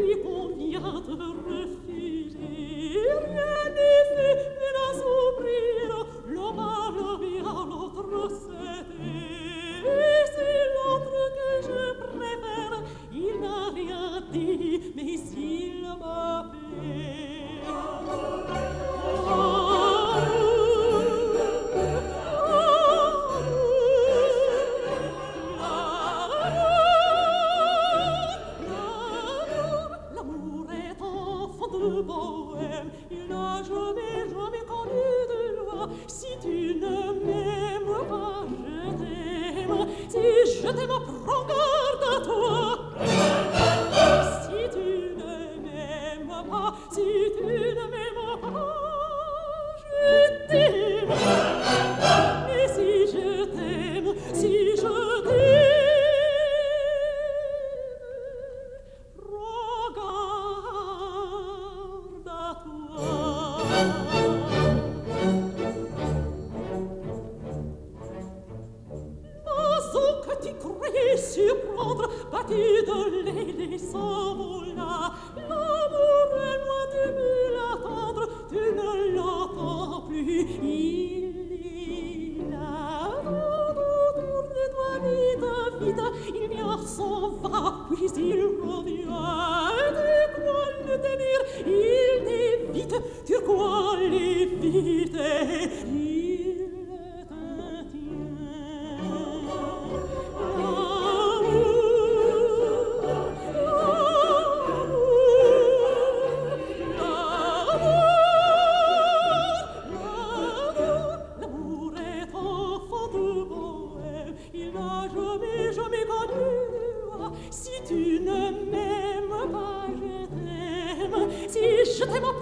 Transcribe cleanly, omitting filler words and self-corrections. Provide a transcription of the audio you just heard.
lui convient de refuser. Rien n'est fait, mais à s'ouvrir, l'homme parle bien, l'autre cédé. Et c'est l'autre que je préfère, il n'a rien dit, mais il m'appelle. L'amour est enfant de bohème, il n'a jamais connu de loi. Si tu ne m'aimes pas, je t'aime. Si je t'aime, prends garde à toi. Si tu ne m'aimes pas, si tu ne m'aimes pas, je t'aime. Mais si je t'aime, si je t'aime, prends garde à toi. Mais au que tu croyais surprendre, battu de l'aile s'envola. L'amour est loin de me l'attendre, tu ne l'entends plus. Il est là, tourne-toi vite, il vient, s'en va, puis il revient. De quoi le tenir, il t'évite, tu quoi l'évite, il te tient. L'amour est enfant de bohème, il n'a jamais connu de loi. Si tu ne m'aimes pas, je t'aime. Si je t'aime